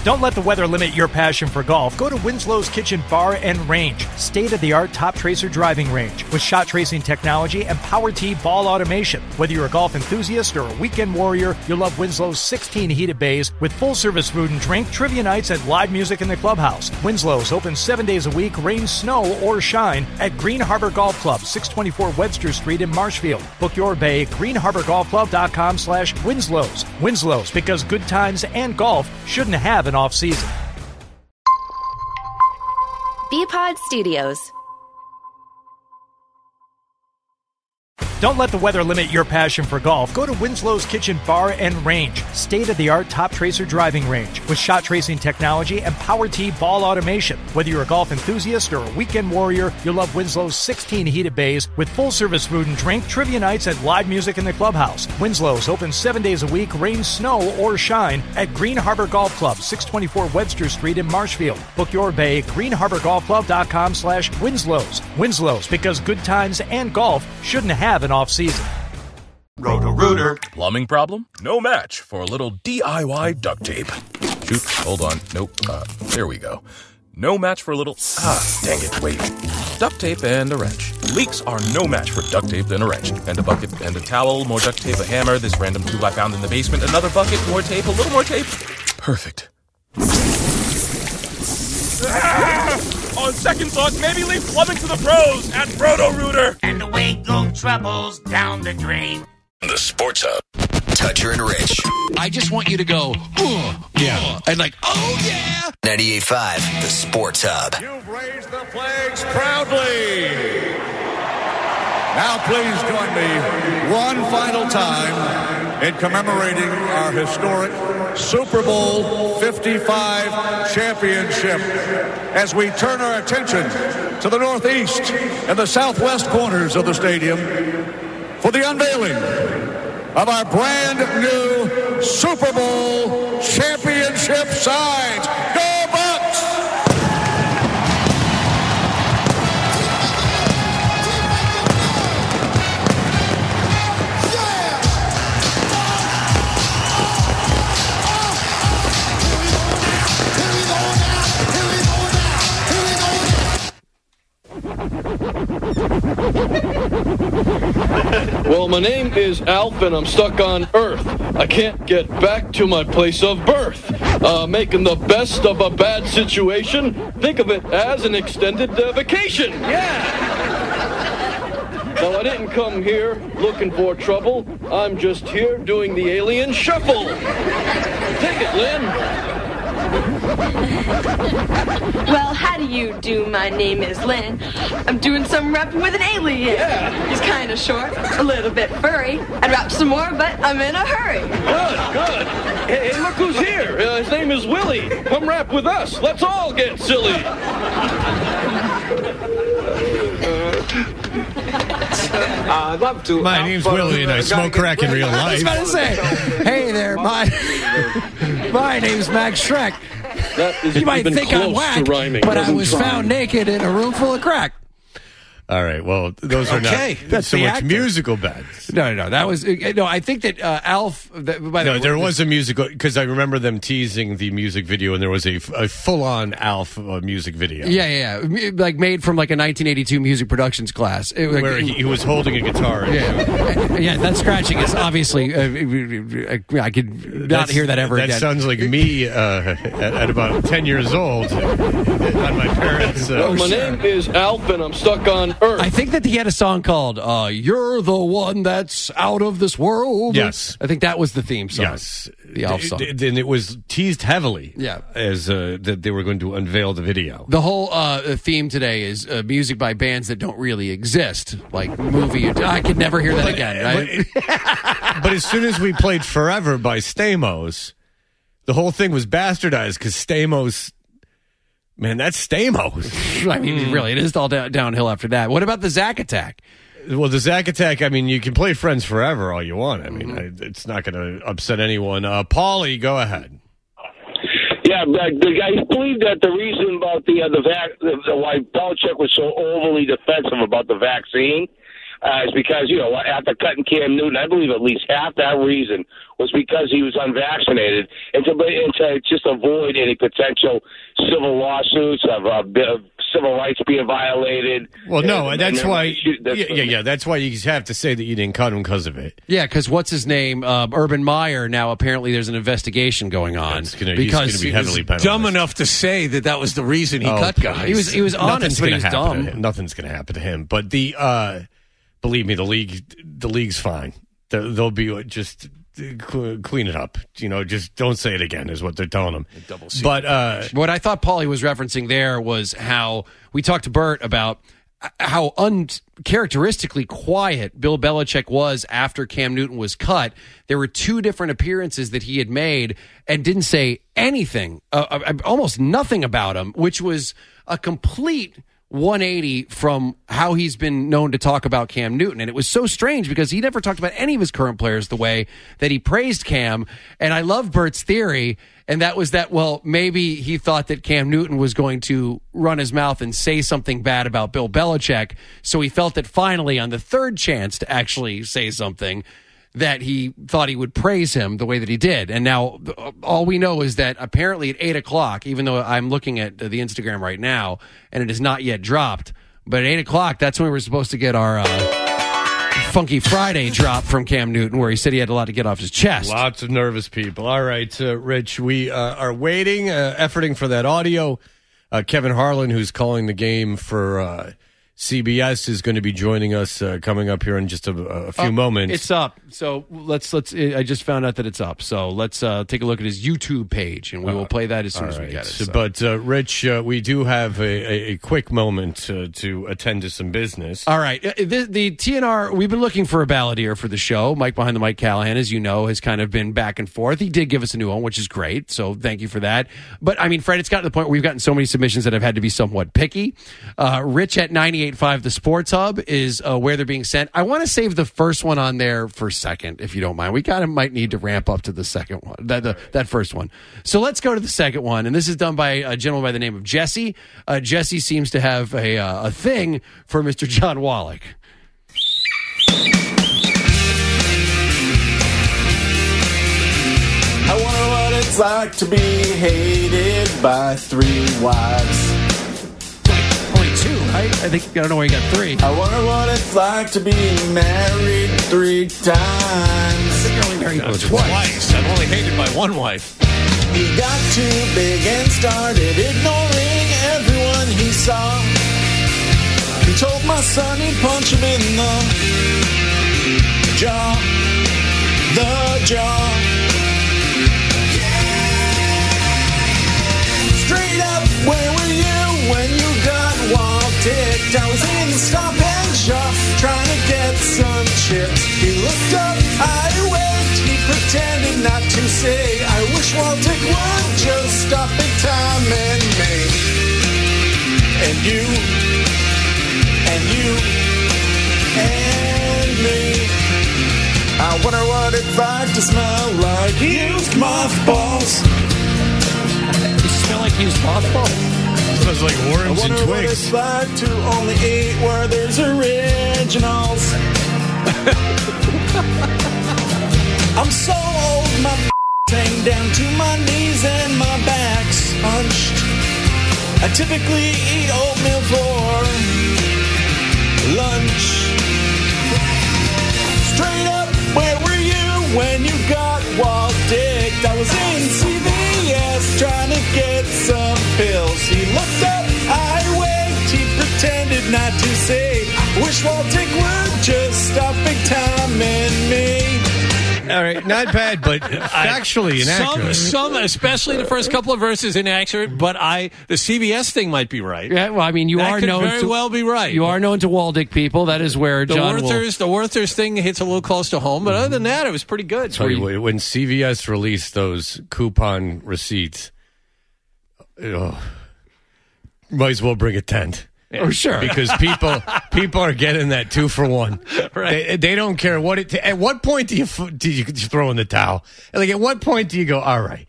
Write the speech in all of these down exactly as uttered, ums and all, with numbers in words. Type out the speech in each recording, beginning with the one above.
Don't let the weather limit your passion for golf. Go to Winslow's Kitchen Bar and Range, state-of-the-art Top Tracer driving range with shot tracing technology and Power Tee ball automation. Whether you're a golf enthusiast or a weekend warrior, you'll love Winslow's sixteen heated bays with full-service food and drink, trivia nights, and live music in the clubhouse. Winslow's open seven days a week, rain, snow, or shine at Green Harbor Golf Club, six twenty-four Webster Street in Marshfield. Book your bay at green harbor golf club dot com slash Winslow's. Winslow's, because good times and golf shouldn't have an off-season. B-Pod Studios. Don't let the weather limit your passion for golf. Go to Winslow's Kitchen Bar and Range, state-of-the-art Top Tracer driving range with shot tracing technology and Power Tee ball automation. Whether you're a golf enthusiast or a weekend warrior, you'll love Winslow's sixteen heated bays with full-service food and drink, trivia nights, and live music in the clubhouse. Winslow's open seven days a week, rain, snow, or shine at Green Harbor Golf Club, six twenty-four Webster Street in Marshfield. Book your bay at green harbor golf club dot com slash Winslow's. Winslow's, because good times and golf shouldn't have an off-season. Roto-Rooter. Plumbing problem? No match for a little D I Y duct tape. Shoot, hold on. Nope. Uh, there we go. No match for a little... Ah, dang it, wait. Duct tape and a wrench. Leaks are no match for duct tape and a wrench. And a bucket and a towel, more duct tape, a hammer, this random tube I found in the basement, another bucket, more tape, a little more tape. Perfect. Ah! On second thought, maybe leave plumbing to the pros at Roto-Rooter. And away go troubles down the drain. The Sports Hub. Toucher and Rich. I just want you to go, oh, yeah, and like, oh, yeah. ninety-eight point five, The Sports Hub. You've raised the flags proudly. Now please join me one final time in commemorating our historic Super Bowl fifty-five championship as we turn our attention to the northeast and the southwest corners of the stadium for the unveiling of our brand new Super Bowl championship signs. Go Bucks! Well, my name is Alf, and I'm stuck on Earth. I can't get back to my place of birth. Uh, making the best of a bad situation. Think of it as an extended uh, vacation. Yeah! Now, I didn't come here looking for trouble. I'm just here doing the alien shuffle. Take it, Lynn. Well, how do you do? My name is Lynn. I'm doing some rapping with an alien. Yeah. He's kind of short, a little bit furry. I'd rap some more, but I'm in a hurry. Good, good. Hey, hey look who's here. Uh, his name is Willie. Come rap with us. Let's all get silly. Uh, I'd love to. My name's Willie, and I smoke crack in real life. I was about to say, hey there, my my name's Max Shrek. You might think I'm whack, but I was found naked in a room full of crack. All right. Well, those are okay. not That's so the much actor. musical beds. No, no, that was no. I think that uh, Alf. That, by the No, way, there was a musical because I remember them teasing the music video, and there was a, a full-on Alf uh, music video. Yeah, yeah, yeah, like made from like a nineteen eighty-two music productions class, it, like, where he, he was holding a guitar. Yeah, yeah. That scratching is obviously. Uh, I could not That's, hear that ever that again. That sounds like me uh, at, at about ten years old on my parents. Uh, Well, my name is Alf, and I'm stuck on Earth. I think that he had a song called uh, "You're the One That's Out of This World." Yes, I think that was the theme song. Yes, the Alf song. Then it was teased heavily. Yeah, as uh, that they were going to unveil the video. The whole uh, theme today is uh, music by bands that don't really exist, like movie. I could never hear that but, again. Right? But, but as soon as we played "Forever" by Stamos, the whole thing was bastardized because Stamos. Man, that's Stamos. I mean, really, it is all down, downhill after that. What about the Zack Attack? Well, the Zack Attack, I mean, you can play Friends Forever all you want. I mean, mm-hmm. I, it's not going to upset anyone. Uh, Paulie, go ahead. Yeah, but the guy believed that the reason about the uh, the, vac- the, the why Belichick was so overly defensive about the vaccine uh, is because, you know, after cutting Cam Newton, I believe at least half that reason was because he was unvaccinated, and to, and to just avoid any potential civil lawsuits of uh, civil rights being violated. Well, no, and, that's and why. that's yeah, yeah, yeah, that's why you have to say that you didn't cut him because of it. Yeah, because what's his name? Uh, Urban Meyer. Now apparently there's an investigation going on gonna, because he's be heavily he was dumb enough to say that that was the reason he oh, cut guys. He was he was honest, but he was dumb. Nothing's going to happen to him. But the uh, believe me, the league, the league's fine. They'll be just. Clean it up, you know. Just don't say it again, is what they're telling him. Double but uh, what I thought Paulie was referencing there was how we talked to Bert about how uncharacteristically quiet Bill Belichick was after Cam Newton was cut. There were two different appearances that he had made and didn't say anything, uh, almost nothing about him, which was a complete one eighty from how he's been known to talk about Cam Newton. And it was so strange because he never talked about any of his current players the way that he praised Cam. And I love Bert's theory, and that was that, well, maybe he thought that Cam Newton was going to run his mouth and say something bad about Bill Belichick. So he felt that finally, on the third chance to actually say something, that he thought he would praise him the way that he did. And now all we know is that apparently at eight o'clock, even though I'm looking at the Instagram right now and it is not yet dropped, but at eight o'clock, that's when we're supposed to get our uh, Funky Friday drop from Cam Newton, where he said he had a lot to get off his chest. Lots of nervous people. All right, uh, Rich, we uh, are waiting, uh, efforting for that audio. Uh, Kevin Harlan, who's calling the game for uh, C B S, is going to be joining us uh, coming up here in just a, a few uh, moments. It's up. So let's let's. I just found out that it's up. So let's uh, take a look at his YouTube page, and we will play that as soon All as we right. get it. So. But uh, Rich, uh, we do have a, a, a quick moment uh, to attend to some business. All right, the, the T N R. We've been looking for a balladeer for the show. Mike behind the mic, Callahan, as you know, has kind of been back and forth. He did give us a new one, which is great. So thank you for that. But I mean, Fred, it's gotten to the point where we've gotten so many submissions that I've had to be somewhat picky. Uh, Rich at ninety-eight point five, the Sports Hub, is uh, where they're being sent. I want to save the first one on there for second, if you don't mind. We kind of might need to ramp up to the second one, that the, that first one. So let's go to the second one, and this is done by a gentleman by the name of Jesse. Uh, Jesse seems to have a uh, a thing for Mister John Wallach. I wonder what it's like to be hated by three wives. Only two, right? I think, I don't know where you got three. I wonder what it's like to be married three times. I think you're only married no, twice. twice. I'm only hated by one wife. He got too big and started ignoring everyone he saw. He told my son he'd punch him in the jaw. The jaw. Straight up, where were you when you got wall-ticked? I was in the Stop and Shop trying to get some chips. He looked up, I winked, he pretended not to say, I wish Wall-Tick would just stop big time and me. And you, and you, and me. I wonder what it's like to smell like used mothballs. You smell like used mothballs? Smells like worms and twigs. I wonder what it's like to only eat where there's originals. I'm so old, my hang down to my knees and my back's hunched. I typically eat oatmeal for lunch. Straight up, where were you when you got wall-dicked? I was in C V S trying to get some pills. He looked up, I winked, he pretended not to say, I wish Wall-Tick would just stop big time and me. All right, not bad, but factually inaccurate. Some, some, especially the first couple of verses, inaccurate. But I, the C B S thing might be right. Yeah, well, I mean, you that are could known very to well be right. You are known to Waldick people. That is where the John Werthers, will... the Werthers thing hits a little close to home. But other than that, it was pretty good. Tell you what, when C V S released those coupon receipts, oh, might as well bring a tent. Yeah. Oh, sure. Because people people are getting that two for one. Right. They, they don't care what it. At what point do you do you throw in the towel? Like, at what point do you go, all right,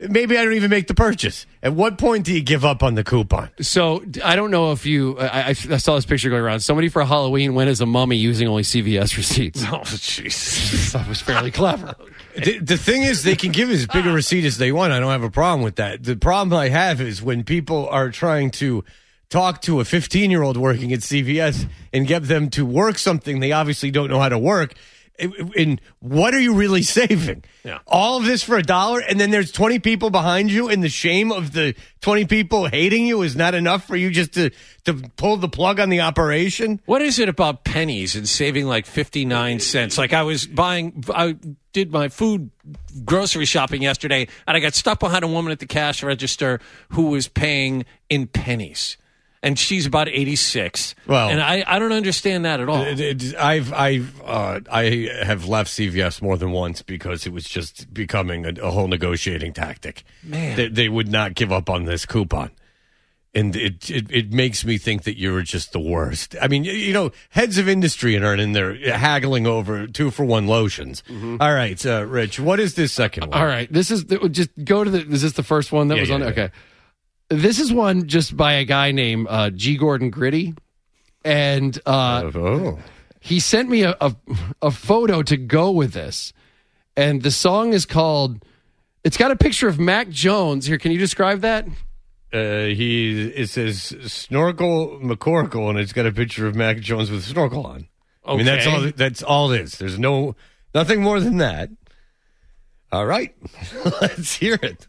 maybe I don't even make the purchase. At what point do you give up on the coupon? So I don't know if you. I, I, I saw this picture going around. Somebody for Halloween went as a mummy using only C V S receipts. Oh, jeez. That was fairly clever. The, the thing is, they can give as big a receipt as they want. I don't have a problem with that. The problem I have is when people are trying to talk to a fifteen-year-old working at C V S and get them to work something they obviously don't know how to work. And what are you really saving? Yeah. All of this for a dollar, and then there's twenty people behind you, and the shame of the twenty people hating you is not enough for you just to, to pull the plug on the operation? What is it about pennies and saving like fifty-nine cents? Like I was buying, I did my food grocery shopping yesterday, and I got stuck behind a woman at the cash register who was paying in pennies. And she's about eighty-six. Well, and I, I don't understand that at all. It, it, I've I've uh, I have left C V S more than once because it was just becoming a, a whole negotiating tactic. Man, they, they would not give up on this coupon, and it, it it makes me think that you're just the worst. I mean, you know, heads of industry are in there haggling over two for one lotions. Mm-hmm. All right, uh, Rich, what is this second one? All right, this is just go to the. Is this the first one that yeah, was yeah, on? Yeah. Okay. This is one just by a guy named uh, G. Gordon Gritty, and uh, oh. he sent me a, a a photo to go with this, and the song is called. It's got a picture of Mac Jones here. Can you describe that? Uh, he it says Snorkel McCorkle, and it's got a picture of Mac Jones with a snorkel on. Okay. I mean, that's all. That's all it is. There's no nothing more than that. All right, let's hear it.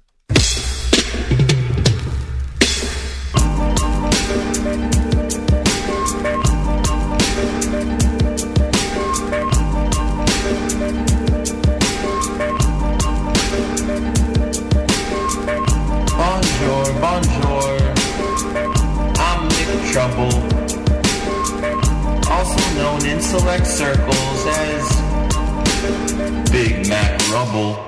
Bonjour, bonjour, I'm Nick Trouble, also known in select circles as Big Mac Rubble.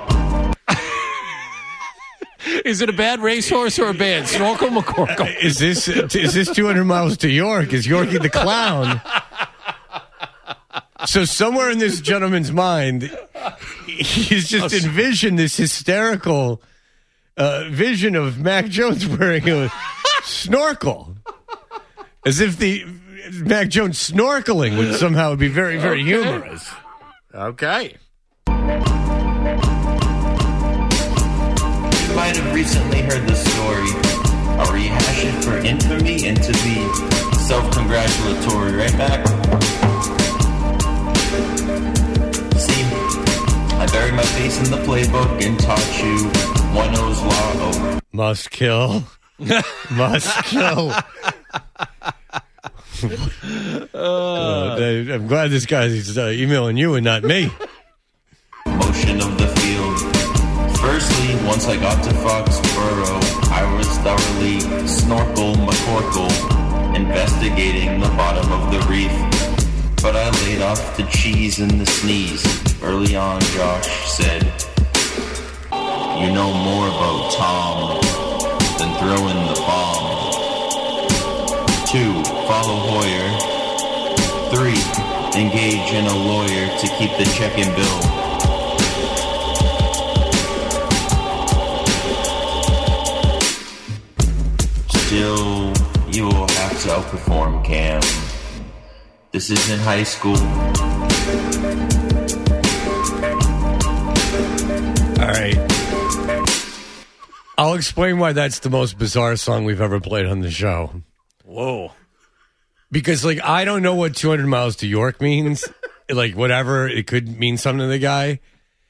Is it a bad racehorse or a band? Snorkel McCorkle. Is this is this two hundred miles to York? Is Yorkie the Clown? So somewhere in this gentleman's mind, he's just envisioned this hysterical uh, vision of Mac Jones wearing a snorkel, as if the Mac Jones snorkeling would somehow be very, very Okay. humorous. Okay. You might have recently heard the story. I'll rehash it for infamy and to be self-congratulatory, right, Mac? See, I buried my face in the playbook and taught you one O's law. Oh. Must kill. Must kill. uh, I'm glad this guy's uh, emailing you and not me. Motion of the field. Firstly, once I got to Foxborough, I was thoroughly snorkel McCorkle, investigating the bottom of the reef. But I laid off the cheese and the sneeze. Early on, Josh said, "You know more about Tom than throwing the bomb." Two, follow Hoyer. Three, engage in a lawyer to keep the check and bill. Still, you will have to outperform Cam. This isn't high school. All right. I'll explain why that's the most bizarre song we've ever played on the show. Whoa. Because, like, I don't know what two hundred miles to York means. Like, whatever. It could mean something to the guy.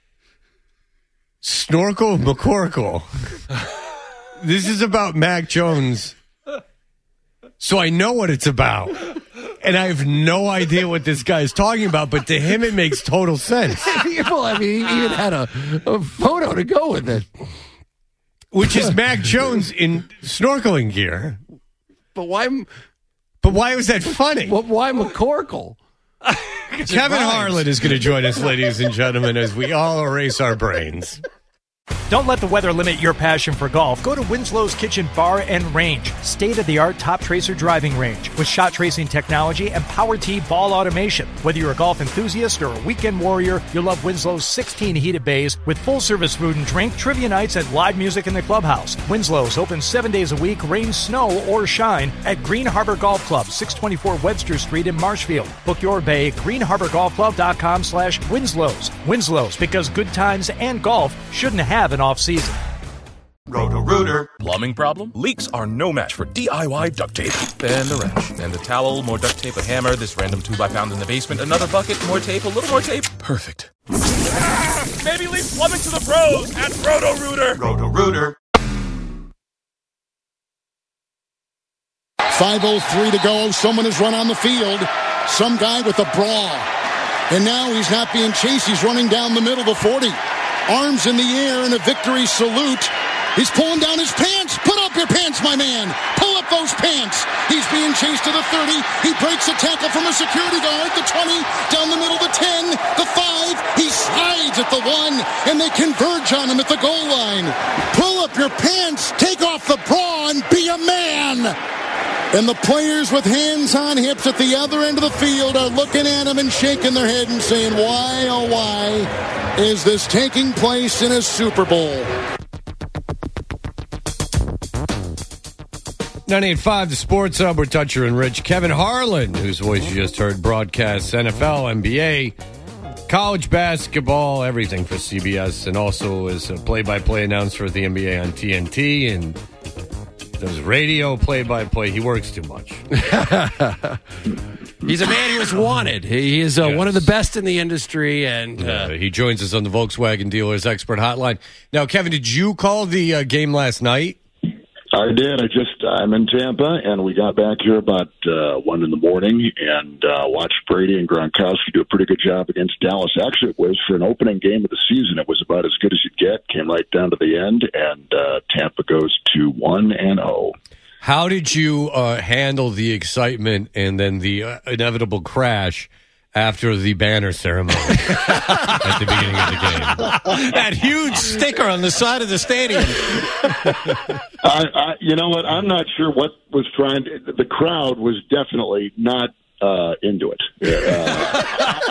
Snorkel McCorkle. This is about Mac Jones. So I know what it's about. And I have no idea what this guy is talking about, but to him it makes total sense. Well, I mean, he even had a, a photo to go with it. Which is Mac Jones in snorkeling gear. But why... But why was that funny? Well, why McCorkle? Kevin Harlan is going to join us, ladies and gentlemen, as we all erase our brains. Don't let the weather limit your passion for golf. Go to Winslow's Kitchen Bar and Range, state-of-the-art top tracer driving range with shot tracing technology and power tee ball automation. Whether you're a golf enthusiast or a weekend warrior, you'll love Winslow's sixteen heated bays with full-service food and drink, trivia nights, and live music in the clubhouse. Winslow's open seven days a week, rain, snow, or shine at Green Harbor Golf Club, six twenty-four Webster Street in Marshfield. Book your bay at green harbor golf club dot com slash Winslow's. Winslow's, because good times and golf shouldn't have an off-season. Roto-Rooter. Plumbing problem? Leaks are no match for D I Y duct tape. And a wrench. And a towel, more duct tape, a hammer, this random two I found in the basement, another bucket, more tape, a little more tape. Perfect. Ah, maybe leave plumbing to the pros at Roto-Rooter. Roto-Rooter. five oh three to go. Someone has run on the field. Some guy with a bra. And now he's not being chased. He's running down the middle of the forty. Arms in the air in a victory salute. He's pulling down his pants. Put up your pants, my man. Pull up those pants. He's being chased to the thirty. He breaks a tackle from a security guard. The twenty, down the middle, the ten, the five. He slides at the one, and they converge on him at the goal line. Pull up your pants. Take off the bra and be a man. And the players with hands on hips at the other end of the field are looking at him and shaking their head and saying, why, oh, why is this taking place in a Super Bowl? ninety-eight point five, the Sports Hub, we're Toucher and Rich. Kevin Harlan, whose voice you just heard, broadcasts N F L, N B A, college basketball, everything for C B S, and also is a play-by-play announcer at the N B A on T N T, and does radio play-by-play. He works too much. He's a man who is wanted. He is uh, yes. one of the best in the industry, and uh, uh, he joins us on the Volkswagen Dealers Expert Hotline. Now, Kevin, did you call the uh, game last night? I did. I just, I'm in Tampa, and we got back here about uh, one in the morning and uh, watched Brady and Gronkowski do a pretty good job against Dallas. Actually, it was for an opening game of the season. It was about as good as you'd get. Came right down to the end, and uh, Tampa goes to one and oh. How did you uh, handle the excitement and then the uh, inevitable crash after the banner ceremony at the beginning of the game? That huge sticker on the side of the stadium. I, I, you know what? I'm not sure what was trying to. The crowd was definitely not uh, into it. Uh,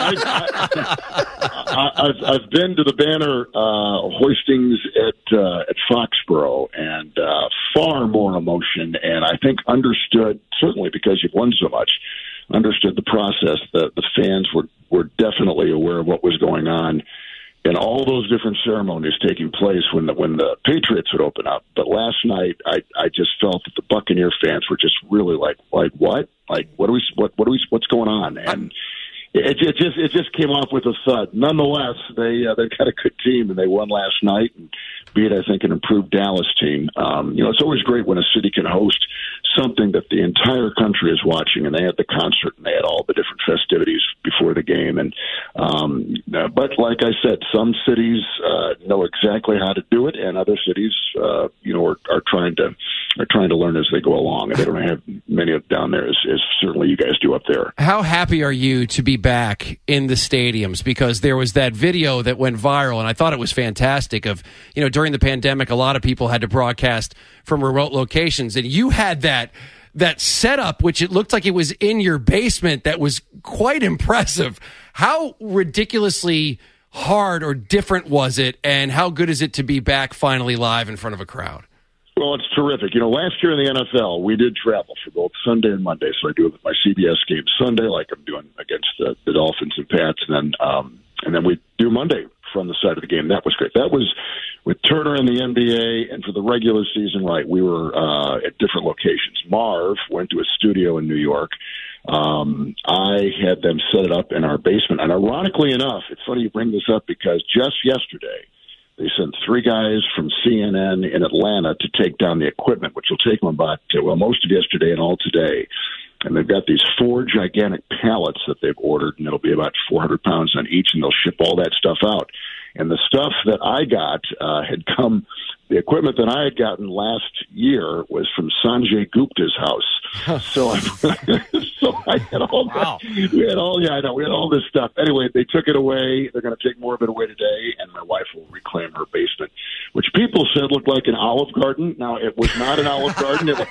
I, have I've been to the banner uh, hoistings at uh, at Foxborough, and uh, far more emotion, and I think understood, certainly because you've won so much, understood the process. The the fans were were definitely aware of what was going on, and all those different ceremonies taking place when the when the Patriots would open up. But last night, I I just felt that the Buccaneer fans were just really like like what like what do we what what do we what's going on? And it, it just it just came off with a thud. Nonetheless, they uh, they've got a good team, and they won last night and beat, I think, an improved Dallas team. Um, you know, it's always great when a city can host something that the entire country is watching, and they had the concert and they had all the different festivities before the game. And um, but like I said, some cities uh, know exactly how to do it, and other cities, uh, you know, are, are trying to are trying to learn as they go along. And they don't have many of down there as, as certainly you guys do up there. How happy are you to be back in the stadiums? Because there was that video that went viral, and I thought it was fantastic. Of you know, during the pandemic, a lot of people had to broadcast from remote locations, and you had that that setup, which it looked like it was in your basement. That was quite impressive. How ridiculously hard or different was it, and how good is it to be back finally live in front of a crowd? Well, it's terrific. You know, last year in the N F L, we did travel for both Sunday and Monday. So I do it with my C B S game Sunday, like I'm doing against the, the Dolphins and Pats, and then um, and then we do Monday from the side of the game. That was great. That was with Turner in the N B A, and for the regular season, right, we were uh, at different locations. Marv went to a studio in New York. Um, I had them set it up in our basement. And ironically enough, it's funny you bring this up because just yesterday, they sent three guys from C N N in Atlanta to take down the equipment, which will take them about, well, most of yesterday and all today. And they've got these four gigantic pallets that they've ordered, and it'll be about four hundred pounds on each, and they'll ship all that stuff out. And the stuff that I got uh, had come, the equipment that I had gotten last year was from Sanjay Gupta's house. so, I, so I had all wow. that. We had all, yeah, I know, we had all this stuff. Anyway, they took it away. They're going to take more of it away today, and my wife will reclaim her basement which people said looked like an Olive Garden. Now, it was not an Olive Garden. It was,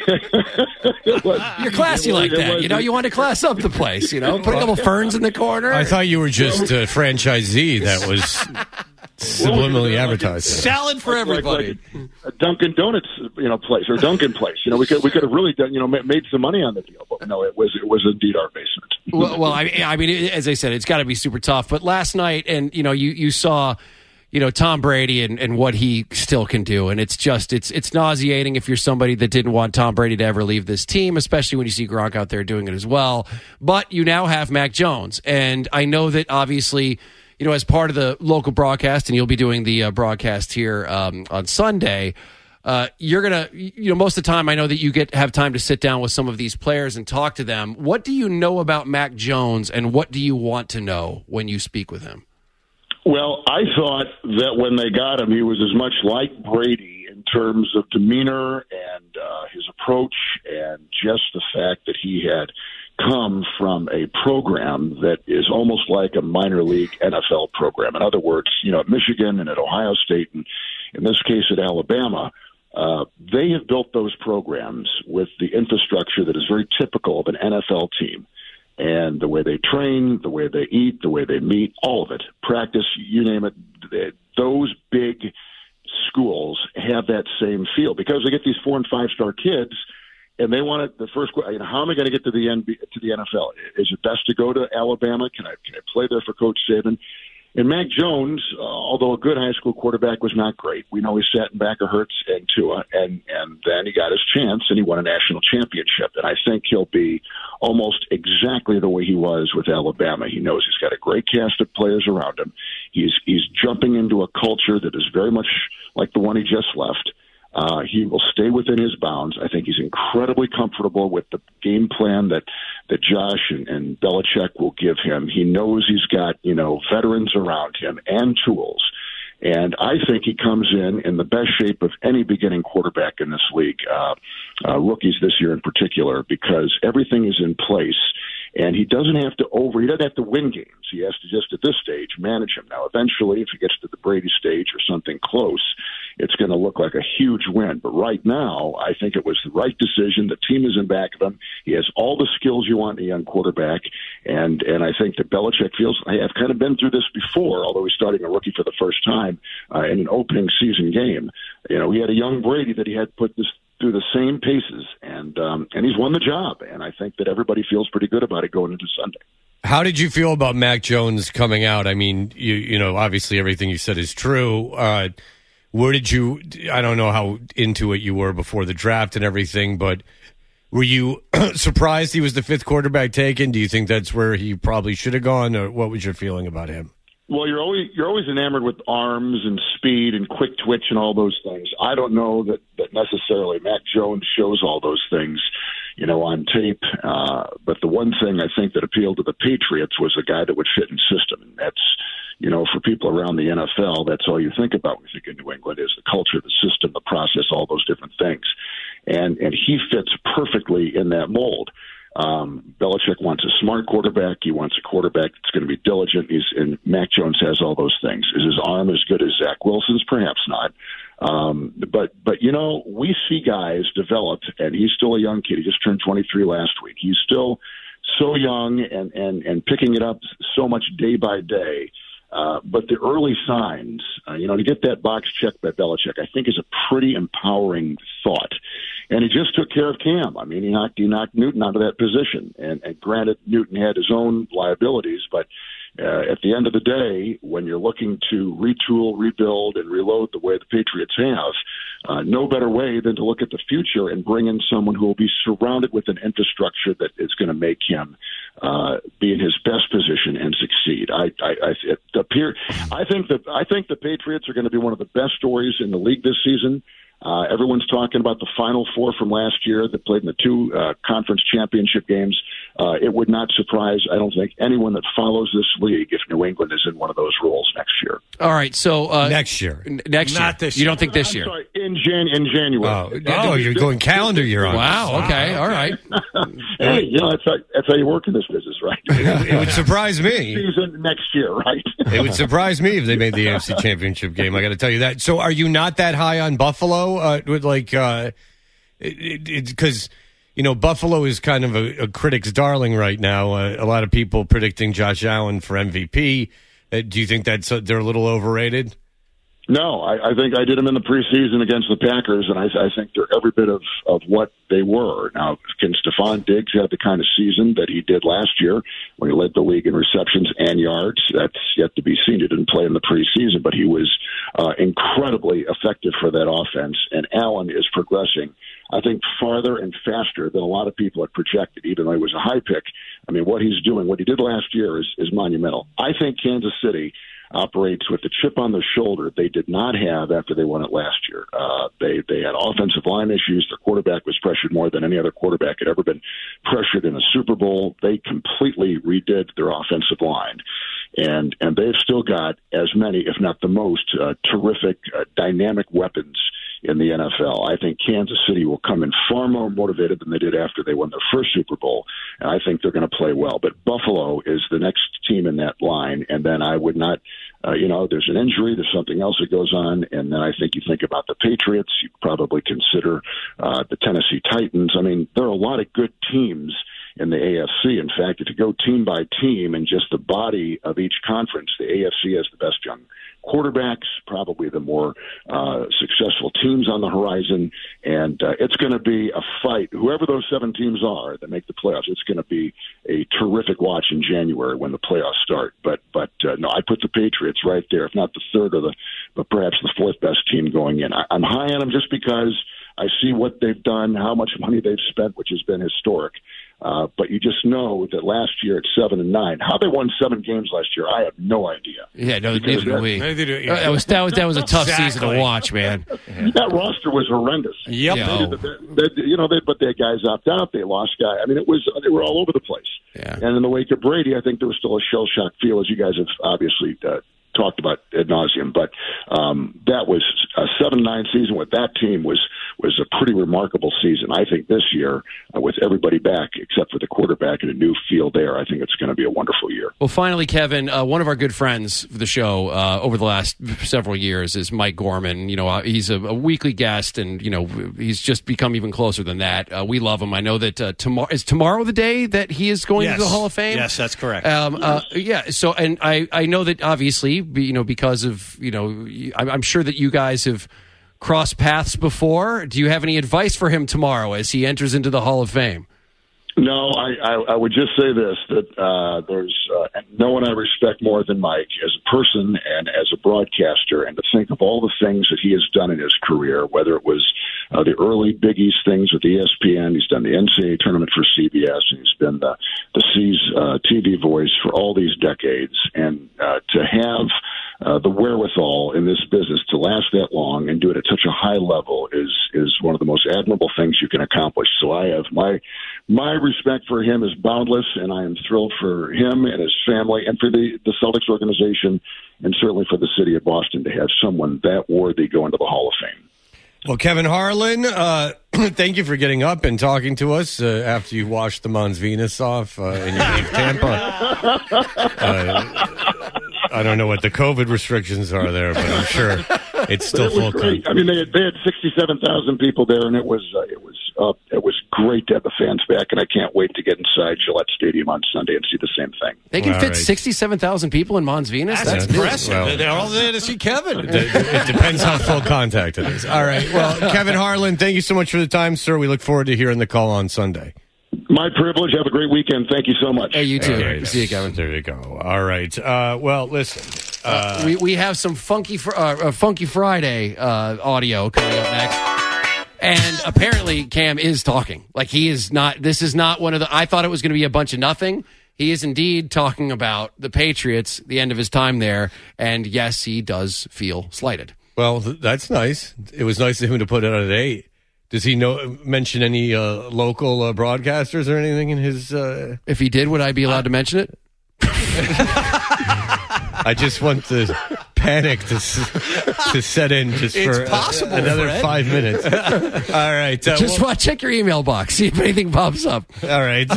it was, You're classy like that. Was, you know, you want to class up the place, you know, put a couple ferns in the corner. I thought you were just a franchisee that was subliminally advertised. Salad for everybody. Like, like a Dunkin' Donuts, you know, place or Dunkin' place. You know, we could we could have really done, you know, made some money on the deal, but no, it was it was indeed our basement. well, well, I, I mean, as I said, it's got to be super tough. But last night, and you know, you you saw, you know, Tom Brady and, and what he still can do, and it's just it's it's nauseating if you're somebody that didn't want Tom Brady to ever leave this team, especially when you see Gronk out there doing it as well. But you now have Mac Jones, and I know that obviously, you know, as part of the local broadcast, and you'll be doing the uh, broadcast here um, on Sunday. Uh, you're gonna, you know, most of the time I know that you get have time to sit down with some of these players and talk to them. What do you know about Mac Jones, and what do you want to know when you speak with him? Well, I thought that when they got him, he was as much like Brady in terms of demeanor and uh, his approach, and just the fact that he had come from a program that is almost like a minor league N F L program. In other words, you know, at Michigan and at Ohio State, and in this case at Alabama, uh, they have built those programs with the infrastructure that is very typical of an N F L team. And the way they train, the way they eat, the way they meet, all of it, practice, you name it, they, those big schools have that same feel because they get these four and five star kids, and they want to. The first, you know, how am I going to get to the N B A, to the N F L? Is it best to go to Alabama? Can I can I play there for Coach Saban? And Mac Jones, uh, although a good high school quarterback, was not great. We know he sat in back of Hurts and Tua, and, and then he got his chance, and he won a national championship. And I think he'll be almost exactly the way he was with Alabama. He knows he's got a great cast of players around him. He's he's jumping into a culture that is very much like the one he just left. Uh, he will stay within his bounds. I think he's incredibly comfortable with the game plan that, that Josh and, and Belichick will give him. He knows he's got, you know, veterans around him and tools. And I think he comes in in the best shape of any beginning quarterback in this league, uh, uh, rookies this year in particular, because everything is in place. And he doesn't have to over, he doesn't have to win games. He has to just, at this stage, manage them. Now, eventually, if he gets to the Brady stage or something close, it's going to look like a huge win. But right now, I think it was the right decision. The team is in back of him. He has all the skills you want in a young quarterback. And, and I think that Belichick feels, I have kind of been through this before, although he's starting a rookie for the first time uh, in an opening season game. You know, he had a young Brady that he had put this through the same paces, and um, and he's won the job. And I think that everybody feels pretty good about it going into Sunday. How did you feel about Mac Jones coming out? I mean, you you know, obviously everything you said is true. Uh, where did you? I don't know how into it you were before the draft and everything, but were you surprised he was the fifth quarterback taken? Do you think that's where he probably should have gone, or what was your feeling about him? Well, you're always you're always enamored with arms and speed and quick twitch and all those things. I don't know that, that necessarily Mac Jones shows all those things, you know, on tape. Uh, but the one thing I think that appealed to the Patriots was a guy that would fit in system, and that's, you know, for people around the N F L, that's all you think about when you think in New England is the culture, the system, the process, all those different things, and and he fits perfectly in that mold. Um, Belichick wants a smart quarterback. He wants a quarterback that's going to be diligent. He's, and Mac Jones has all those things. Is his arm as good as Zach Wilson's? Perhaps not. Um, but, but, you know, we see guys develop, and he's still a young kid. He just turned twenty-three last week. He's still so young and, and, and picking it up so much day by day. Uh, but the early signs, uh, you know, to get that box checked by Belichick, I think is a pretty empowering thought. And he just took care of Cam. I mean, he knocked, he knocked Newton out of that position. And, and granted, Newton had his own liabilities, but uh, at the end of the day, when you're looking to retool, rebuild, and reload the way the Patriots have, uh, no better way than to look at the future and bring in someone who will be surrounded with an infrastructure that is going to make him uh, be in his best position and succeed. I, I, I, it appear, I think that I think the Patriots are going to be one of the best stories in the league this season. Uh, everyone's talking about the Final Four from last year that played in the two uh, conference championship games uh, it would not surprise, I don't think, anyone that follows this league if New England is in one of those roles next year. All right, so uh, next year, n- next year, Not this you year. don't think this I'm year? sorry, in Jan in January. Oh, oh you're going calendar year on. Wow. Okay. All right. Hey, you know that's how, that's how you work in this business, right? It would surprise me. Season next year, right? It would surprise me if they made the A F C Championship game. I got to tell you that. So, are you not that high on Buffalo? Uh, with like, uh, because it, you know, Buffalo is kind of a, a critic's darling right now. Uh, a lot of people predicting Josh Allen for M V P. Uh, do you think that's uh, they're a little overrated? No, I, I think I did them in the preseason against the Packers, and I, I think they're every bit of, of what they were. Now, can Stephon Diggs have the kind of season that he did last year when he led the league in receptions and yards? That's yet to be seen. He didn't play in the preseason, but he was uh, incredibly effective for that offense, and Allen is progressing, I think, farther and faster than a lot of people had projected, even though he was a high pick. I mean, what he's doing, what he did last year is, is monumental. I think Kansas City operates with the chip on their shoulder they did not have after they won it last year. Uh, they they had offensive line issues. Their quarterback was pressured more than any other quarterback had ever been pressured in a Super Bowl. They completely redid their offensive line. And and they've still got as many, if not the most, uh, terrific, uh, dynamic weapons in the N F L. I think Kansas City will come in far more motivated than they did after they won their first Super Bowl, and I think they're going to play well. But Buffalo is the next team in that line, and then I would not, uh, you know, there's an injury, there's something else that goes on, and then I think you think about the Patriots, you probably consider uh, the Tennessee Titans. I mean, there are a lot of good teams in the A F C. In fact, if you go team by team and just the body of each conference, the A F C has the best young quarterbacks, probably the more uh, successful teams on the horizon, and uh, it's going to be a fight. Whoever those seven teams are that make the playoffs, it's going to be a terrific watch in January when the playoffs start. But but uh, no, I put the Patriots right there, if not the third or the, but perhaps the fourth best team going in. I, I'm high on them just because I see what they've done, how much money they've spent, which has been historic. Uh, but you just know that last year at seven and nine, how they won seven games last year, I have no idea. Yeah, no, Because neither do that- we. Neither do- Uh, that was that was that was a tough Exactly. season to watch, man. That roster was horrendous. Yep. Yeah. They did the- they- you know, they, but their guys opt out. They lost guys. I mean, it was they were all over the place. Yeah. And in the wake of Brady, I think there was still a shell shock feel, as you guys have obviously uh, talked about ad nauseum. But um, that was a seven nine season with that team was was a pretty remarkable season. I think this year, uh, with everybody back except for the quarterback and a new field there, I think it's going to be a wonderful year. Well, finally, Kevin, uh, one of our good friends for the show uh, over the last several years is Mike Gorman. You know, uh, he's a, a weekly guest, and you know, he's just become even closer than that. Uh, we love him. I know that uh, tomorrow is tomorrow the day that he is going Yes. to the Hall of Fame. Yes, that's correct. Um, uh, yeah. So, and I, I know that obviously, be- you know, because of you know, I'm, I'm sure that you guys have crossed paths before. Do you have any advice for him tomorrow as he enters into the Hall of Fame? No, I, I, I would just say this, that uh, there's uh, no one I respect more than Mike as a person and as a broadcaster, and to think of all the things that he has done in his career, whether it was uh, the early Big East things with E S P N, he's done the N C double A tournament for C B S, and he's been the, the C's uh, T V voice for all these decades, and uh, to have Uh, the wherewithal in this business to last that long and do it at such a high level is is one of the most admirable things you can accomplish. So I have my my respect for him is boundless, and I am thrilled for him and his family and for the, the Celtics organization and certainly for the city of Boston to have someone that worthy go into the Hall of Fame. Well, Kevin Harlan, uh, thank you for getting up and talking to us uh, after you washed the Mons Venus off uh, and you leave Tampa. Uh, I don't know what the COVID restrictions are there, but I'm sure it's still But it was full. great. I mean, they had, they had sixty-seven thousand people there, and it was uh, it was uh, it was great to have the fans back. And I can't wait to get inside Gillette Stadium on Sunday and see the same thing. They can All fit right. sixty-seven thousand people in Mons Venus. That's, That's, impressive. Well- They're all there to see Kevin. It, it depends how full contact it is. All right. Well, Kevin Harlan, thank you so much for the time, sir. We look forward to hearing the call on Sunday. My privilege. Have a great weekend. Thank you so much. Hey, you too. All right. See you, Kevin. There you go. All right. Uh, well, listen. Uh, we we have some funky fr- uh, uh, Funky Friday uh, audio coming up next, and apparently Cam is talking. Like he is not. This is not one of the. I thought it was going to be a bunch of nothing. He is indeed talking about the Patriots, the end of his time there, and yes, he does feel slighted. well, th- that's nice. It was nice of him to put it on at eight. Does he know mention any uh, local uh, broadcasters or anything in his? Uh... If he did, would I be allowed to mention it? I just want the panic to to set in just It's for possible, uh, another Fred. five minutes. All right, uh, Just well- watch, check your email box, see if anything pops up. All right.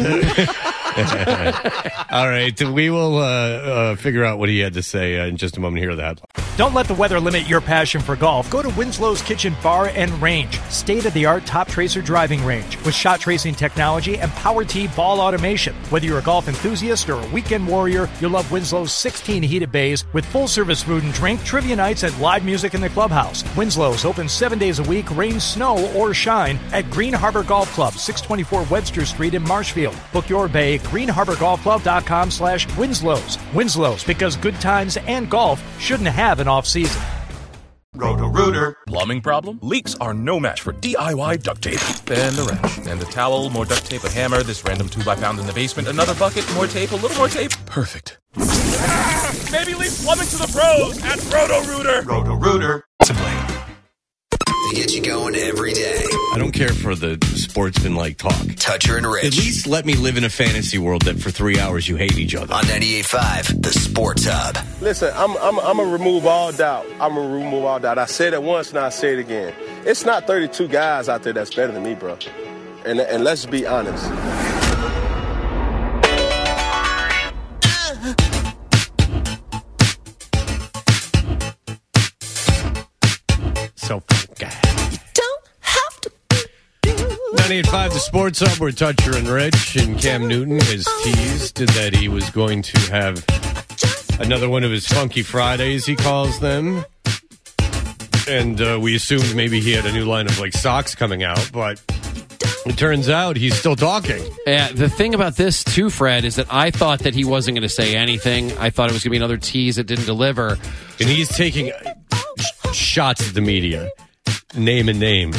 All right. We will uh, uh, figure out what he had to say uh, in just a moment. Hear that. Don't let the weather limit your passion for golf. Go to Winslow's Kitchen Bar and Range. State-of-the-art top tracer driving range with shot tracing technology and power tee ball automation. Whether you're a golf enthusiast or a weekend warrior, you'll love Winslow's sixteen heated bays with full-service food and drink, trivia nights, and live music in the clubhouse. Winslow's open seven days a week, rain, snow, or shine at Green Harbor Golf Club, six twenty-four Webster Street in Marshfield. Book your bay at green harbor golf club dot com slash Winslow's. Winslow's, because good times and golf shouldn't have an off-season. Roto-Rooter. Plumbing problem? Leaks are no match for D I Y duct tape. And the wrench. And the towel, more duct tape, a hammer, this random tube I found in the basement, another bucket, more tape, a little more tape. Perfect. Maybe leave plumbing to the pros at Roto-Rooter. Roto-Rooter. They get you going every day. I don't care for the sportsman-like talk. Toucher and Rich. At least let me live in a fantasy world that for three hours you hate each other. On ninety-eight point five, the Sports Hub. Listen, I'm I'm I'm gonna remove all doubt. I'm gonna remove all doubt. I said it once and I say it again. It's not thirty-two guys out there that's better than me, bro. And and let's be honest. So funky. ninety-eight point five, the Sports Hub, where Toucher and Rich and Cam Newton has teased that he was going to have another one of his Funky Fridays, he calls them. And uh, we assumed maybe he had a new line of like socks coming out, but it turns out he's still talking. Yeah, the thing about this, too, Fred, is that I thought that he wasn't going to say anything. I thought it was going to be another tease that didn't deliver. And he's taking sh- shots at the media. Name and name.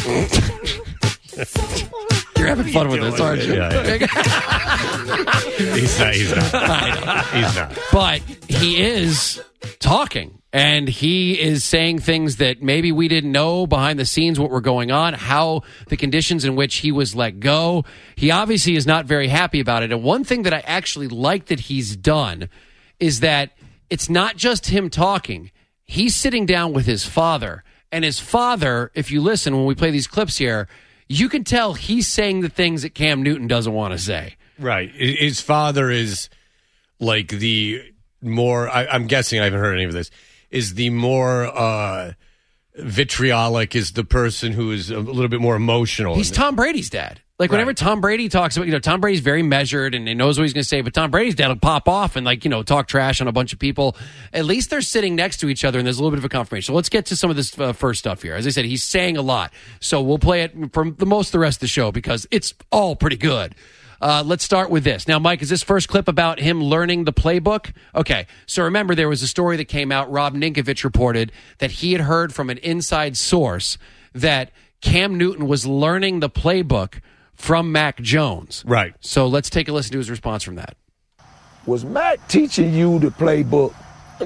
You're having fun with this, aren't you? Yeah, yeah. he's not. He's not. I know. He's not. But he is talking, and he is saying things that maybe we didn't know behind the scenes what were going on, how the conditions in which he was let go. He obviously is not very happy about it. And one thing that I actually like that he's done is that it's not just him talking. He's sitting down with his father. And his father, if you listen when we play these clips here, you can tell he's saying the things that Cam Newton doesn't want to say. Right. His father is like the more, I, I'm guessing, I haven't heard any of this, is the more uh, vitriolic, is the person who is a little bit more emotional. He's Tom Brady's dad. Like, whenever Right. Tom Brady talks about, you know, Tom Brady's very measured and he knows what he's going to say, but Tom Brady's dad will pop off and, like, you know, talk trash on a bunch of people. At least they're sitting next to each other and there's a little bit of a confirmation. So let's get to some of this uh, first stuff here. As I said, he's saying a lot. So we'll play it for the most of the rest of the show because it's all pretty good. Uh, let's start with this. Now, Mike, is this first clip about him learning the playbook? Okay, so remember there was a story that came out. Rob Ninkovich reported that he had heard from an inside source that Cam Newton was learning the playbook from Mac Jones. Right. So let's take a listen to his response from that. Was Mac teaching you the playbook?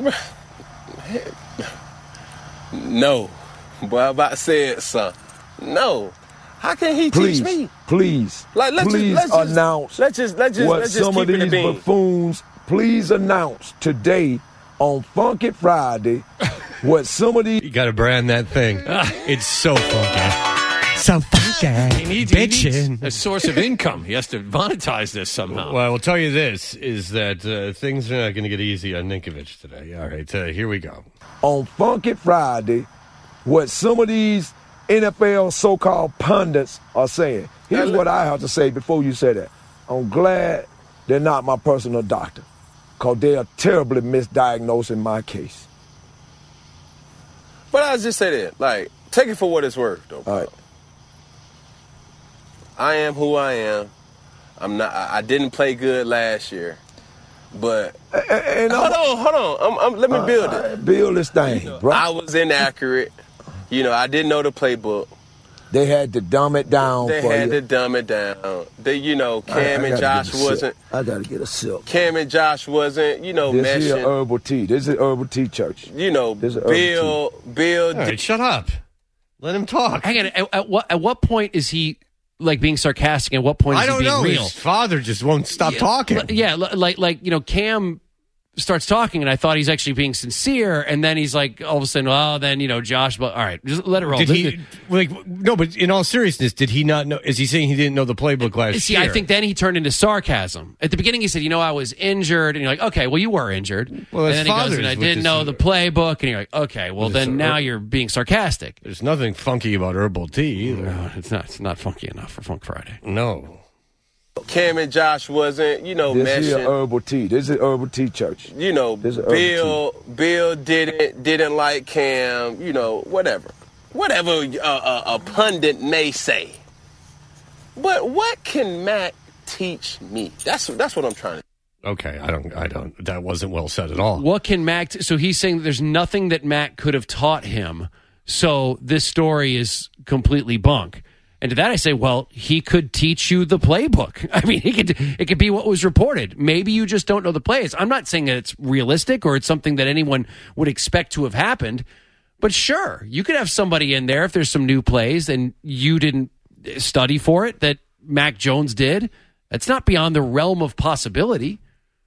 No. Boy, I about to say it, son. No. How can he Please, teach me? please, Like, let's please just, let's announce Just, let's just, let's just, what let's just some keep of it a these bean. buffoons. Please announce today on Funky Friday what some of these. You got to brand that thing. It's so funky. So funky. He needs, he needs a source of income. He has to monetize this somehow. Well, I will tell you this, is that uh, things are not going to get easy on Ninkovich today. All right, uh, here we go. On Funky Friday, what some of these N F L so-called pundits are saying. Here's what I have to say before you say that. I'm glad they're not my personal doctor, because they are terribly misdiagnosing my case. But I'll just say that, like, take it for what it's worth, though, bro. All right. I am who I am. I'm not. I I didn't play good last year, but and hold on, hold on. I'm, I'm, let me Uh, build uh, it. build this thing, You know, bro. I was inaccurate. You know, I didn't know the playbook. They had to dumb it down They for had you. to dumb it down. They, you know, I- Cam I and gotta Josh get a sip. wasn't. I gotta get a sip. Cam and Josh wasn't. You know, This is meshing. herbal tea. This is herbal tea church. You know, This is herbal Bill. Bill. All right, shut up. Let him talk. Hang on. At, at what at what point is he like being sarcastic? And at what point is I don't he being know. real? His father just won't stop yeah, talking. l- Yeah, l- like like you know, Cam starts talking, and I thought he's actually being sincere, and then he's like, all of a sudden, oh, then you know, Josh. But all right, just let it roll. Did This- he like no? But in all seriousness, did he not know? Is he saying he didn't know the playbook last See, year? I think then he turned into sarcasm. At the beginning, he said, "You know, I was injured," and you're like, "Okay, well, you were injured." Well, and his then he goes, father's "And I with didn't this- know the playbook," and you're like, "Okay, well, This- then now you're being sarcastic." There's nothing funky about herbal tea either. No, it's not. It's not funky enough for Funk Friday. No. Cam and Josh wasn't, you know, This is meshing. herbal tea. This is herbal tea church. You know, This is herbal Bill Bill didn't didn't like Cam. You know, whatever, whatever a, a, a pundit may say. But what can Mac teach me? That's that's what I'm trying to. Okay, I don't. I don't. That wasn't well said at all. What can Mac? T- so he's saying that there's nothing that Mac could have taught him. So this story is completely bunk. And to that I say, well, he could teach you the playbook. I mean, he could. It could be what was reported. Maybe you just don't know the plays. I'm not saying that it's realistic or it's something that anyone would expect to have happened. But sure, you could have somebody in there if there's some new plays and you didn't study for it that Mac Jones did. That's not beyond the realm of possibility.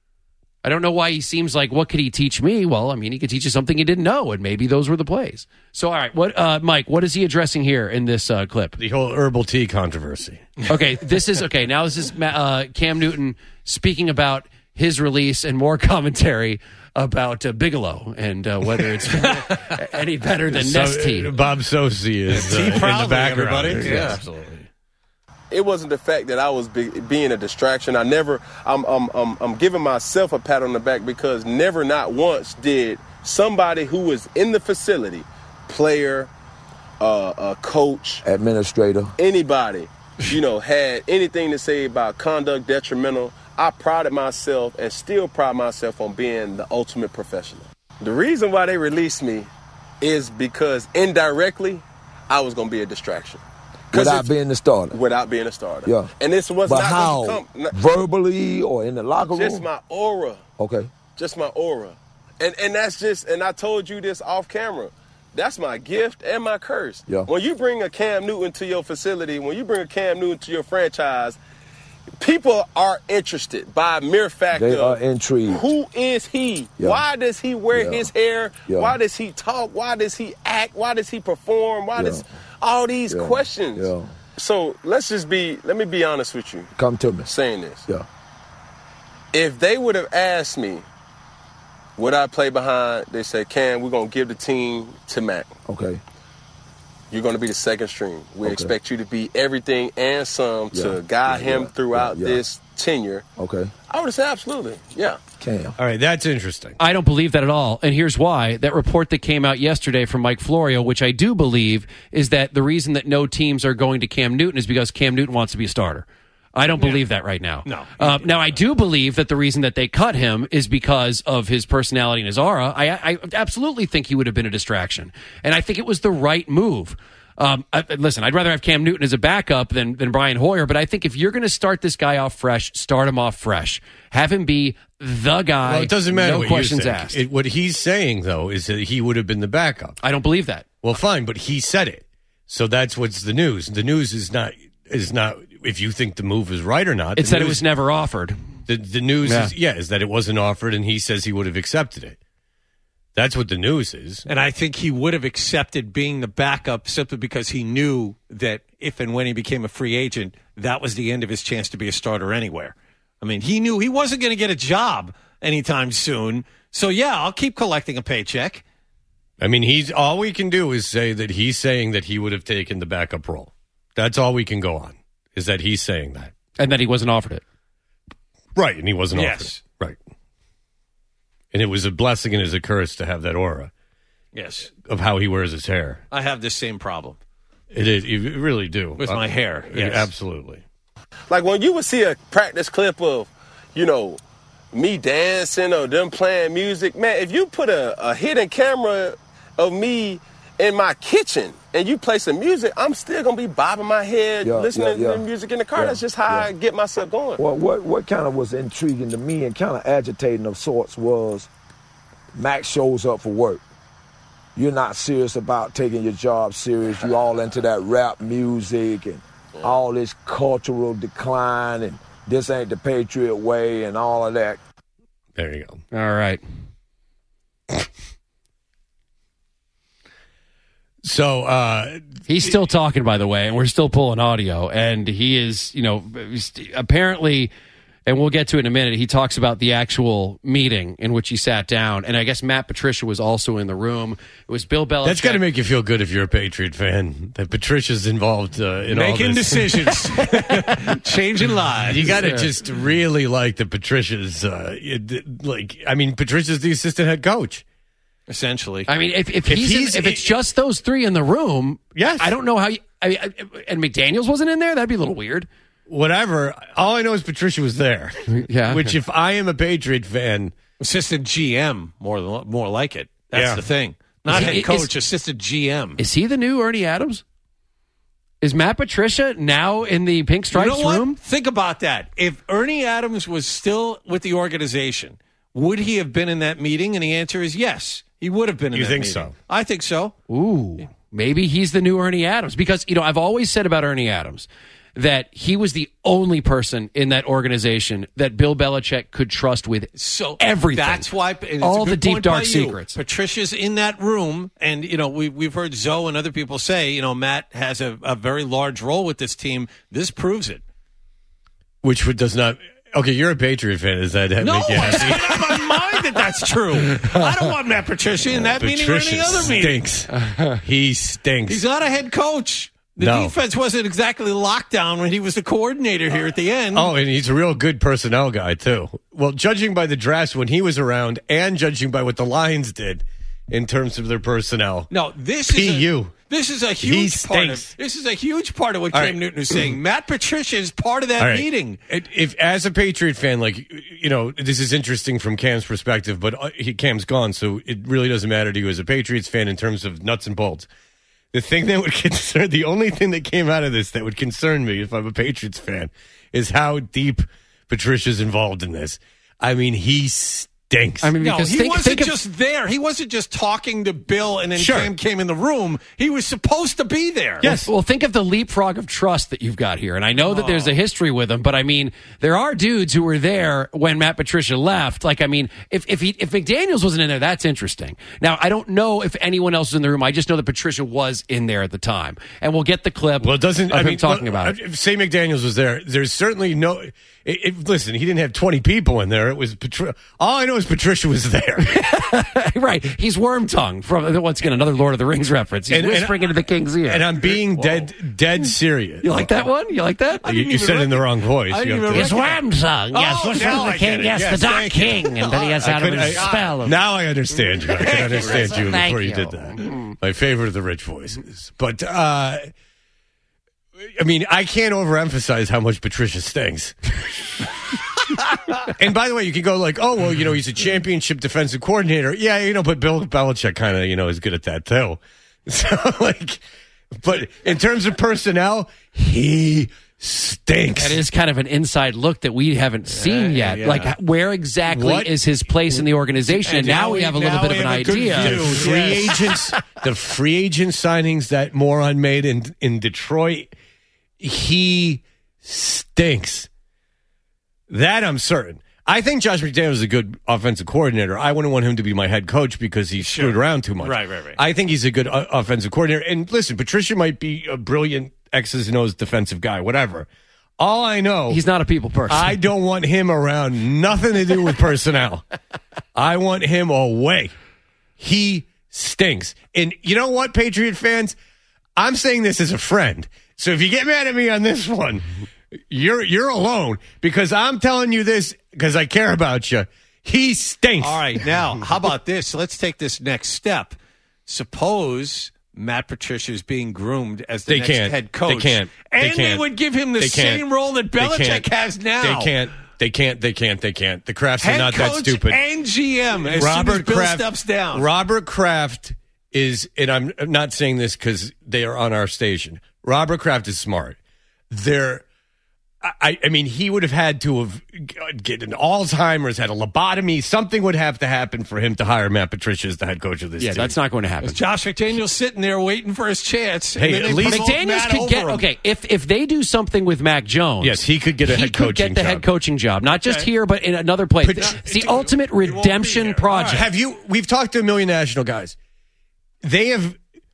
I don't know why he seems like, what could he teach me? Well, I mean, he could teach you something you didn't know, and maybe those were the plays. So, all right, what, uh, Mike, what is he addressing here in this uh, clip? The whole herbal tea controversy. Okay, this is, okay, now this is uh, Cam Newton speaking about his release and more commentary about uh, Bigelow and uh, whether it's any better than So, Nestea. Bob Sosi is uh, in the background. everybody. Yeah, Yeah. absolutely. It wasn't the fact that I was be, being a distraction. I never. I'm, I'm I'm I'm giving myself a pat on the back because never, not once, did somebody who was in the facility, player, uh, a coach, Administrator, anybody, you know, had anything to say about conduct detrimental. I prided myself and still pride myself on being the ultimate professional. The reason why they released me is because indirectly I was going to be a distraction. without being the starter. Without being a starter. Yeah. And this was but not how? going to come. Verbally or in the locker room? Just my aura. Okay. Just my aura. And and that's just, and I told you this off camera. That's my gift and my curse. Yeah. When you bring a Cam Newton to your facility, when you bring a Cam Newton to your franchise, people are interested by mere fact They of are intrigued. who is he? Yeah. Why does he wear Yeah. his hair? Yeah. Why does he talk? Why does he act? Why does he perform? Why Yeah. does all these Yeah. questions? Yeah. So let's just be, let me be honest with you. Come to me. Saying this. Yeah. If they would have asked me, would I play behind? They said, Cam, we're going to give the team to Mac. Okay. You're going to be the second string. We Okay. expect you to be everything and some to Yeah. guide Yeah, him yeah, throughout yeah, yeah. this tenure. Okay. I would have said absolutely. Yeah. Cam. All right, that's interesting. I don't believe that at all. And here's why. That report that came out yesterday from Mike Florio, which I do believe, is that the reason that no teams are going to Cam Newton is because Cam Newton wants to be a starter. I don't believe that right now. No. Uh, now, I do believe that the reason that they cut him is because of his personality and his aura. I, I absolutely think he would have been a distraction. And I think it was the right move. Um, I, listen, I'd rather have Cam Newton as a backup than, than Brian Hoyer, but I think if you're going to start this guy off fresh, start him off fresh. Have him be the guy. Well, it doesn't matter no what questions you think. asked. It, what he's saying, though, is that he would have been the backup. I don't believe that. Well, fine, but he said it. So that's what's the news. The news is not is not if you think the move is right or not. It's The that it news- was never offered. The, the news Yeah. is, yeah, is that it wasn't offered, and he says he would have accepted it. That's what the news is. And I think he would have accepted being the backup simply because he knew that if and when he became a free agent, that was the end of his chance to be a starter anywhere. I mean, he knew he wasn't going to get a job anytime soon. So, yeah, I'll keep collecting a paycheck. I mean, he's all we can do is say that he's saying that he would have taken the backup role. That's all we can go on, is that he's saying that. And that he wasn't offered it. Right, and he wasn't Yes. offered it. Right. And it was a blessing and it was a curse to have that aura Yes. of how he wears his hair. I have the same problem It is. You really do. with Uh, my hair. Yes. Absolutely. Like when you would see a practice clip of, you know, me dancing or them playing music, man, if you put a, a hidden camera of me in my kitchen and you play some music, I'm still going to be bobbing my head, Yeah, listening yeah, yeah. to the music in the car. Yeah, That's just how yeah. I get myself going. Well, what what kind of was intriguing to me and kind of agitating of sorts was Max shows up for work. you're not serious about taking your job serious. You all into that rap music and all this cultural decline and this ain't the Patriot way and all of that. There you go. All right. So uh, he's still talking, by the way, and we're still pulling audio. And he is, you know, apparently, and we'll get to it in a minute, he talks about the actual meeting in which he sat down. And I guess Matt Patricia was also in the room. It was Bill Belichick. That's got to make you feel good if you're a Patriot fan, that Patricia's involved uh, in Making all this. decisions. Changing lives. You got to Yeah. just really like the Patricia's, uh, it- like, I mean, Patricia's the assistant head coach. Essentially. I mean, if, if, If he's, he's- if it's just those three in the room, yes. I don't know how you, I, I, and McDaniels wasn't in there, that'd be a little weird. Whatever. All I know is Patricia was there. Yeah. Which, if I am a Patriot fan, Assistant G M, more than, more like it. That's Yeah. the thing. Not Is he- head coach, is- assistant G M. Is he the new Ernie Adams? Is Matt Patricia now in the Pink Stripes you know what? room? Think about that. If Ernie Adams was still with the organization, would he have been in that meeting? And the answer is yes. He would have been in You that think meeting. so? I think so. Ooh, maybe he's the new Ernie Adams. Because, you know, I've always said about Ernie Adams that he was the only person in that organization that Bill Belichick could trust with So everything. That's why and it's all a the good deep point dark by you. secrets. Patricia's in that room, and you know we we've heard Zoe and other people say, you know, Matt has a, a very large role with this team. This proves it. which would, does not. Okay, you're a Patriot fan. Does that No, make you it's happy? not on my mind that that's true. I don't want Matt Patricia in that meeting or Patricia any other meeting. stinks. He stinks. He's not a head coach. The No. defense wasn't exactly locked down when he was the coordinator here at the end. Oh, and he's a real good personnel guy, too. Well, judging by the drafts when he was around and judging by what the Lions did in terms of their personnel. No, this P is a, U. this is a He huge part stinks. of this is a huge part of what All Cam right. Newton is saying. Matt Patricia is part of that All right. meeting. It- If, as a Patriot fan, like, you know, this is interesting from Cam's perspective, but uh, he, Cam's gone, so it really doesn't matter to you as a Patriots fan in terms of nuts and bolts. The thing that would concern, the only thing that came out of this that would concern me if I'm a Patriots fan is how deep Patricia's involved in this. I mean, he stinks. I mean, No, because he think, wasn't think of, just there. He wasn't just talking to Bill and then Sure. Cam came in the room. He was supposed to be there. Yes. Well, think of the leapfrog of trust that you've got here. And I know that there's Oh. a history with him, but I mean, there are dudes who were there when Matt Patricia left. Like, I mean, if if he, if McDaniels wasn't in there, that's interesting. Now, I don't know if anyone else was in the room. I just know that Patricia was in there at the time. And we'll get the clip Well, it doesn't. of I him mean, talking well, about it. If say McDaniels was there, there's certainly no. It, it, listen, he didn't have twenty people in there. It was Patri- all I know is Patricia was there. Right. He's worm tongue from, once again, another Lord of the Rings reference. He's And- and- whispering into the king's ear. And I'm being dead, dead serious. You like that one? You like that? You, you said it in the wrong voice. I You didn't have even to- It's worm tongue. Yes, Oh, whispering now to I the get king. it. Yes, Yes, the dark thank you. king. And then he has I out of couldn't- his I- spell. Now I understand you. I can understand you Thank before you you. did that. My favorite of the rich voices. But, uh, I mean, I can't overemphasize how much Patricia stinks. And by the way, you can go like, oh, well, you know, he's a championship defensive coordinator. Yeah, you know, but Bill Belichick kind of, you know, is good at that too. So, like, but in terms of personnel, he stinks. That is kind of an inside look that we haven't seen yet. yeah. Like, where exactly What? is his place in the organization? And, And now, now we we- have a little now bit we of an have a good idea. view. The free Yes. agents, the free agent signings that moron made in in Detroit, he stinks. That I'm certain. I think Josh McDaniels is a good offensive coordinator. I wouldn't want him to be my head coach because he screwed around too much. Right, right, right. I think he's a good uh, offensive coordinator. And listen, Patricia might be a brilliant X's and O's defensive guy, whatever. All I know, He's not a people person. I don't want him around. Nothing to do with personnel. I want him away. He stinks. And you know what, Patriot fans? I'm saying this as a friend. So if you get mad at me on this one, you're you're alone because I'm telling you this because I care about you. He stinks. All right, now, how about this? Let's take this next step. Suppose Matt Patricia is being groomed as the They next can't. head coach. They can't. They And they can't. would give him the They can't. same role that They Belichick can't. has now. They can't. They can't. They can't. They can't. The Crafts are Head not coach that stupid. and G M as soon as Bill steps down. Robert Kraft is, and I'm not saying this because they are on our station. Robert Kraft is smart. They're I, I mean, he would have had to have get an Alzheimer's, had a lobotomy. Something would have to happen for him to hire Matt Patricia as the head coach of this Yeah, team. that's not going to happen. Is Josh McDaniels sitting there waiting for his chance? Hey, And then at they least promote McDaniels Matt could over get him. okay if if they do something with Mac Jones. Yes, he could get a he head could coaching get the job. head coaching job, not just Okay. here but in another place. Pat- it's the ultimate redemption project. Have you? We've talked to a million national guys. They have.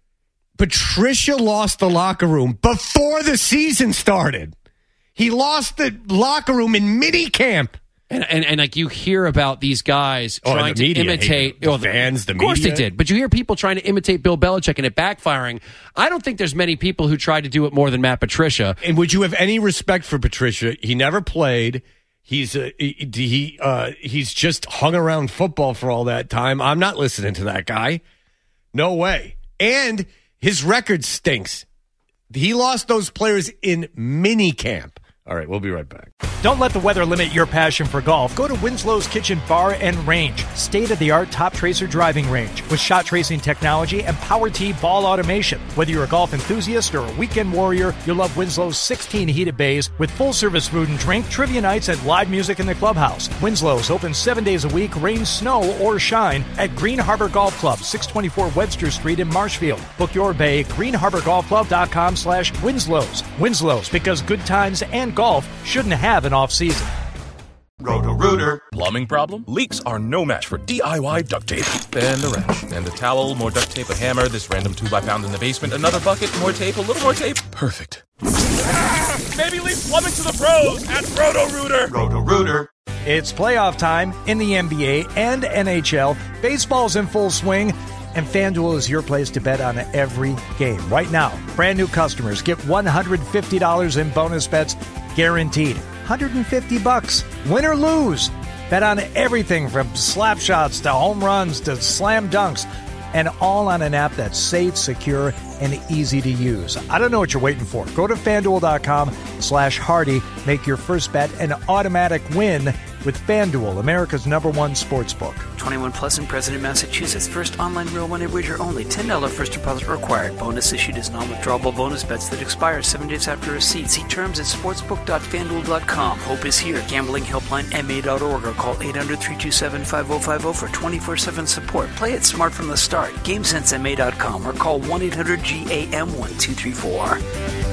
Patricia lost the locker room before the season started. He lost the locker room in mini camp. And, and and like you hear about these guys Oh, and trying the media to imitate hate it. The oh, fans, the of course media. they did, but you hear people trying to imitate Bill Belichick and it backfiring. I don't think there's many people who tried to do it more than Matt Patricia. And would you have any respect for Patricia? He never played. He's uh, he he, uh, he's just hung around football for all that time. I'm not listening to that guy. No way. And his record stinks. He lost those players in mini camp. All right, we'll be right back. Don't let the weather limit your passion for golf. Go to Winslow's Kitchen Bar and Range. State-of-the-art Top Tracer driving range with shot tracing technology and Power Tee ball automation. Whether you're a golf enthusiast or a weekend warrior, you'll love Winslow's sixteen heated bays with full-service food and drink, trivia nights, and live music in the clubhouse. Winslow's open seven days a week, rain, snow, or shine at Green Harbor Golf Club, six twenty-four Webster Street in Marshfield. Book your bay at green harbor golf club dot com slash Winslow's. Winslow's, because good times and golf shouldn't have an off-season. Roto-Rooter. Plumbing problem? Leaks are no match for D I Y duct tape. And a wrench. And a towel, more duct tape, a hammer, this random tube I found in the basement, another bucket, more tape, a little more tape. Perfect. Maybe leave plumbing to the pros at Roto-Rooter. Roto-Rooter. It's playoff time in the N B A and N H L. Baseball's in full swing, and FanDuel is your place to bet on every game. Right now, brand new customers get one hundred fifty dollars in bonus bets guaranteed. one hundred fifty bucks, win or lose. Bet on everything from slap shots to home runs to slam dunks, and all on an app that's safe, secure, and easy to use. I don't know what you're waiting for. Go to FanDuel.com slash Hardy. Make your first bet an automatic win with FanDuel, America's number one sports book. twenty-one plus and present in Massachusetts. First online real money wager only. ten dollars first deposit required. Bonus issued as non-withdrawable bonus bets that expire seven days after receipt. See terms at sportsbook dot fanduel dot com. Hope is here. Gambling helpline M A dot org or call eight hundred, three two seven, five oh five oh for twenty-four seven support. Play it smart from the start. GameSense M A dot com or call one eight hundred G A M one two three four.